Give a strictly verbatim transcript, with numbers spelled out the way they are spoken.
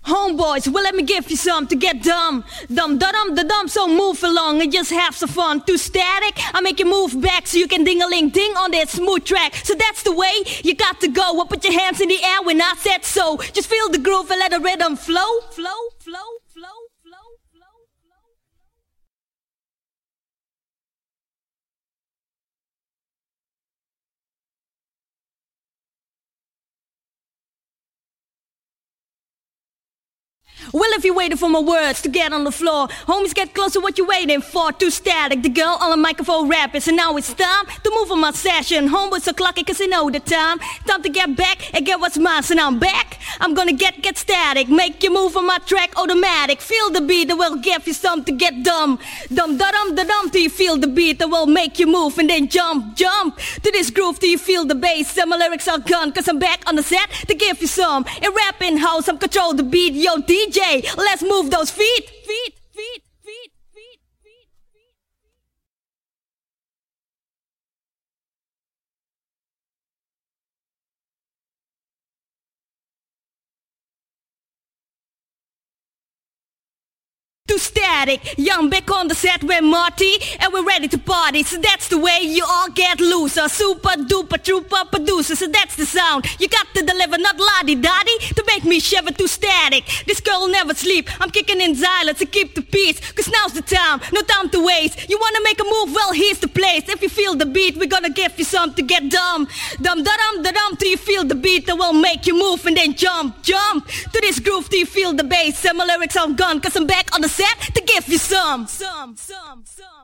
Homeboys, well let me give you some to get dumb. Dumb, da dum, da dum, so move along and just have some fun. Too static, I make you move back so you can ding-a-ling-ding on that smooth track. So that's the way you got to go. Well, put your hands in the air when I said so. Just feel the groove and let the rhythm flow, flow, flow, flow, flow, flow, flow. Well, if you're waiting for my words to get on the floor, homies, get closer, what you waiting for? Too static, the girl on the microphone rapping. So now it's time to move on my session. Homeboys are clocking cause they know the time. Time to get back and get what's mine. So now I'm back, I'm gonna get, get static. Make you move on my track automatic. Feel the beat that will give you some to get dumb. Dum da dum da dum till you feel the beat that will make you move. And then jump, jump to this groove till you feel the bass. And my lyrics are gone cause I'm back on the set to give you some. In rapping house, I'm control the beat, yo D J. Let's move those feet, feet, feet, feet, feet, feet, feet. Too static, young back on the set with Marty, and we're ready to party. So that's the way you all get loose. A super duper trooper producer. So that's the sound you got to deliver, not la-di-da-di, to make me shiver. Too static, this girl will never sleep. I'm kicking in silence to keep the peace, cause now's the time, no time to waste. You wanna make a move, well here's the place. If you feel the beat, we're gonna give you some to get dumb. Dum da dum da dum till you feel the beat that will make you move. And then jump, jump to this groove till you feel the bass. And my lyrics are gone cause I'm back on the set to give you some, some, some, some.